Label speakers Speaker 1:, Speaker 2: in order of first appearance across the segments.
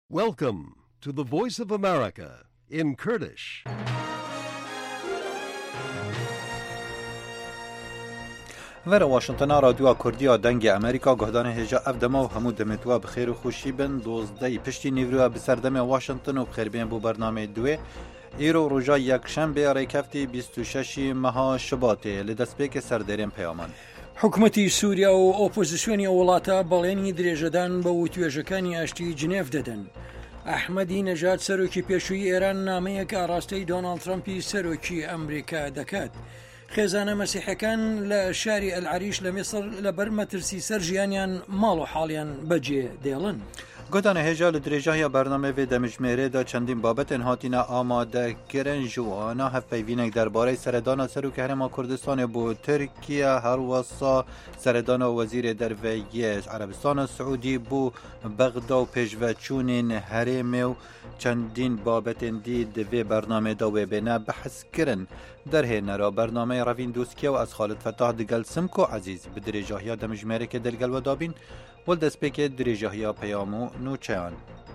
Speaker 1: Welcome to the Voice of America in Kurdish.
Speaker 2: ور واشنطن رادیو کردی دنگ امریکا گهدان هجا افدما و همو دمتوا بخیر و خوشی بن 12 پشتی نیورو بسردم واشنطن و بخیر بین بو برنامه دوی ایرو روژا یک شنبه ریکفتی 26 ماه شباته لدسپیک سردرین پیامان
Speaker 3: حکومەتی سووریا و ئۆپۆزیسیۆنی وڵاتە بەڵێنی درێژەدان بە وتوێژەکانی ئاشتی جنێڤ دەدەن. ئەحمەدی نەژاد سەرۆکی پێشووی ئێران نامەیەک ئاڕاستەی دۆناڵد ترەمپی سەرۆکی ئەمریکا دەکات. خێزانە مەسیحەکان لە شاری ئەلعەریش لە میسر لەبەر مەترسی سەر ژیانیان ماڵ و حاڵیان بەجێ دێڵن.
Speaker 2: گودان هجا لدرجه برنامه و دمجمره دا چندین بابت هاتینا آماده کرن جوانا هفپیوینک درباره سردان سروک هرما کردستان بو ترکیه هر وصا سردان وزیر درویه عربستان سعودی بو بغدا و پیشوچونین هرم و چندین بابت دید و برنامه دا و بنا بحث کرن در هنرا برنامه روین دوسکیه و از خالد فتاح دگل سمکو عزیز بدرجه دمجمره که دلگل و دابین ولدسپیک دریجه‌ها پیامو نوچهان.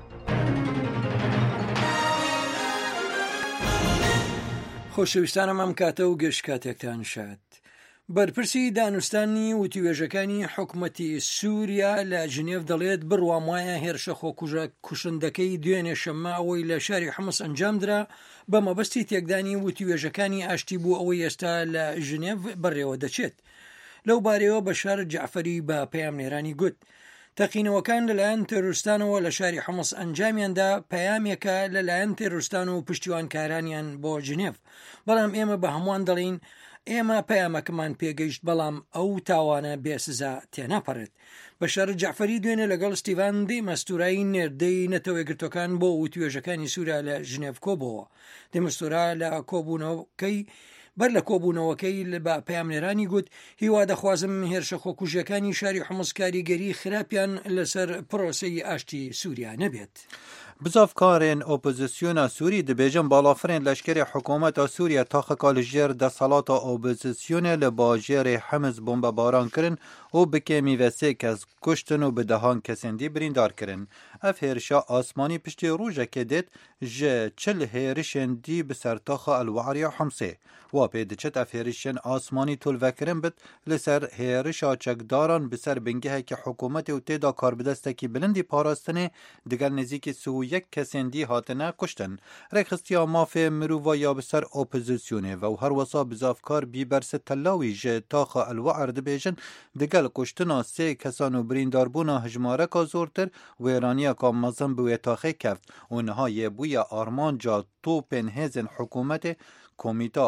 Speaker 3: خۆشەویستانم ئەم کاتە و گەشت کاتێکتان شاد. بەرپرسی دانوستانی وتوێژەکانی حکومەتی سووریا لە ژنێڤ دەڵێت بڕوام وایە هێرشە خۆکوژەکوشندەکەی دوێنێ شەممە ئەوەی لە شاری حمس ئەنجامدرا بە مەبەستی تێکدانی وتوێژەکانی ئاشتی بوو ئەوەی ئێستا لە ژنێڤ بەڕێوە دەچێت. لەو بارەوە بەشار جعفەری بە پەیامنێرانی گوت تەقینەوەکان لەلایەن تێروستانەوە لە شاری حمس ئەنجامیاندا پەیامێکە لەلایەن تێروستان و پشتیوانکارانیان بۆ جنێڤ، بەڵام ئێمە بە هەمووان دەڵین ئێمە پەیامەکەمان پێگەیشت بەڵام ئەو تاوانە بێسزا تێناپەڕێت. بەشار جعفەری دوێنێ لەگەڵ ستیڤان دێمەستورایی نێردەی نەتەوەی گرتوەکان بۆ وتوێژەکانی سووریا لە ژنێڤ کۆبەوە. دێمەستورا لە کۆبوونەوەکەی بەر لە کۆبوونەوەکەی بە پەیامنێرانی گوت هیوا دەخوازم هێرشە خۆکوژیەکانی شاری حمس کاریگەری خراپیان لەسەر پرۆسەی ئاشتی سووریا نەبێت.
Speaker 2: بزافکارین اپوزیسیون سوری دبیجن بالافرین لشکر حکومت سوریه تاخکال جر دسالات اپوزیسیون لباجر حمز بمب باران کرن و بکمی وسه کس کشتن و بدهان کسندی بریندار کرن. اف هرشا آسمانی پشتی روژه که دید جه چل هرشن دی بسر تاخ الوعری حمسه و پیدچت اف هرشن آسمانی طول وکرن بد لسر هرشا چکداران بسر بنگه که حکومت و تیدا کار بدسته بلندی پاراستنه دیگر نزیک سو یک کسندی هاتنه کشتن. رخصتیا مافه مرووا یا بسر اپوزیسیونه و هر وصا بزافکار بی برس تلاوی جه تاخ الوعر دبیجن دیگر کشتنا سه کسانو برینداربونا هجماره که زورتر و ایرانیا که مزن بوی تاخه کفت و نهای بوی آرمان جا توپن هزن حکومت کمیتا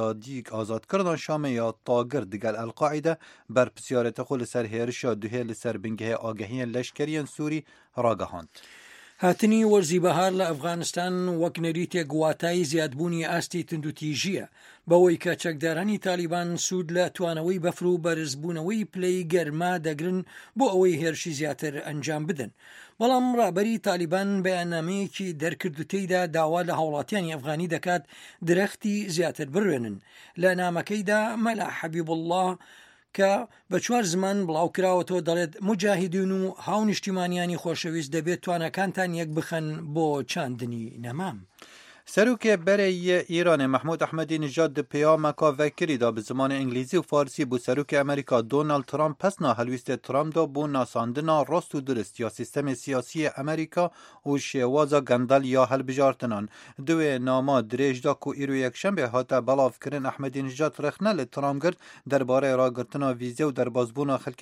Speaker 2: آزاد کردن شام یا طاگر دیگر القاعده بر پسیارت خل سر هرشا دوه لسر بنگه آگهی لشکریان سوری راگهاند.
Speaker 3: هاتنی وەرزی بەهار لە ئەفغانستان وەک نەریتێک گواتایی زیادبوونی ئاستی تندوتیژیە بەوەی کە چەکدارانی تالیبان سوود لە توانەوەی بەفر و بەرزبوونەوەی پلەی گەرما دەگرن بۆ ئەوەی هێرشی زیاتر ئەنجام بدەن. بەڵام ڕابەری تالیبان بەیاننامەیەکی دەرکرد و تێیدا داوا لە هاوڵاتیانی ئەفغانی دەکات درەختی زیاتر بڕوێنن. لە نامەکەیدا مەلا حەبیبوڵڵاه کە بە 4 زمان بڵاو کراوەتەوە دەڵێت مجاهیدین و هاونیشتیمانیانی خۆشەویست دەبێت توانەکانتان یەک بخەن بۆ چاندنی نەمام.
Speaker 2: سروک برای ایران محمود احمدی نژاد پیامکا وکری دا به زمان انگلیسی و فارسی بو سروک امریکا دونالد ترامپ پس نا هلویست ترامپ دا بو ناساندنا راست و درست یا سیستم سیاسی امریکا و شوازا گندل یا هل بجارتنان دوی ناما دریج دا کو ایرو یک شنبه هاتا بلاف کرن احمدی نژاد رخنه لترامپ گرد درباره راگرتنا ویزه و در بازبونا خلک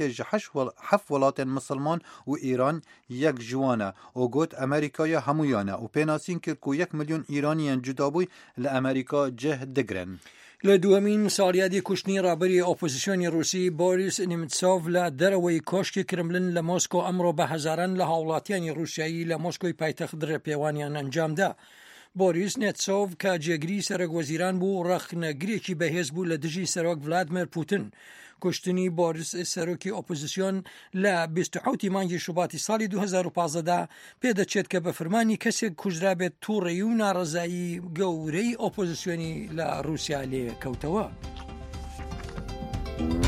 Speaker 2: هفت ولات مسلمان و ایران یک جوانه و گوت امریکا یا همویانه و پیناسین کرد کو 1 میلیون ایران جدا بوی لامریکا جه دگرن.
Speaker 3: لە دووەمین ساڵیادی کوشتنی ڕابەری ئۆپۆزیسیۆنی رووسی بۆریس نیمتسۆڤ لە دەرەوەی کۆشکی کرملن لە مۆسکۆ ئەمڕۆ بە هەزاران لە هاوڵاتیانی رووسایی لە مۆسکۆی پایتەخت درەپێوانیان ئەنجامدا. بۆریس نێتسۆڤ کە جێگری سەرۆکوەزیران بوو ڕەخنەگرێکی بەهێز بوو لە دژی سەرۆک ڤلادیمیر پوتین. کوشتنی بۆریس سەرۆکی ئۆپۆزیسیۆن لە 27 مانگی شوباتی ساڵی 2015دا پێدەچێت کە بە فرمانی کەسێک کوژرابێت تووڕێی و ناڕەزایی گەورەی ئۆپۆزیسیۆنی لە رووسیا لێ کەوتەوە.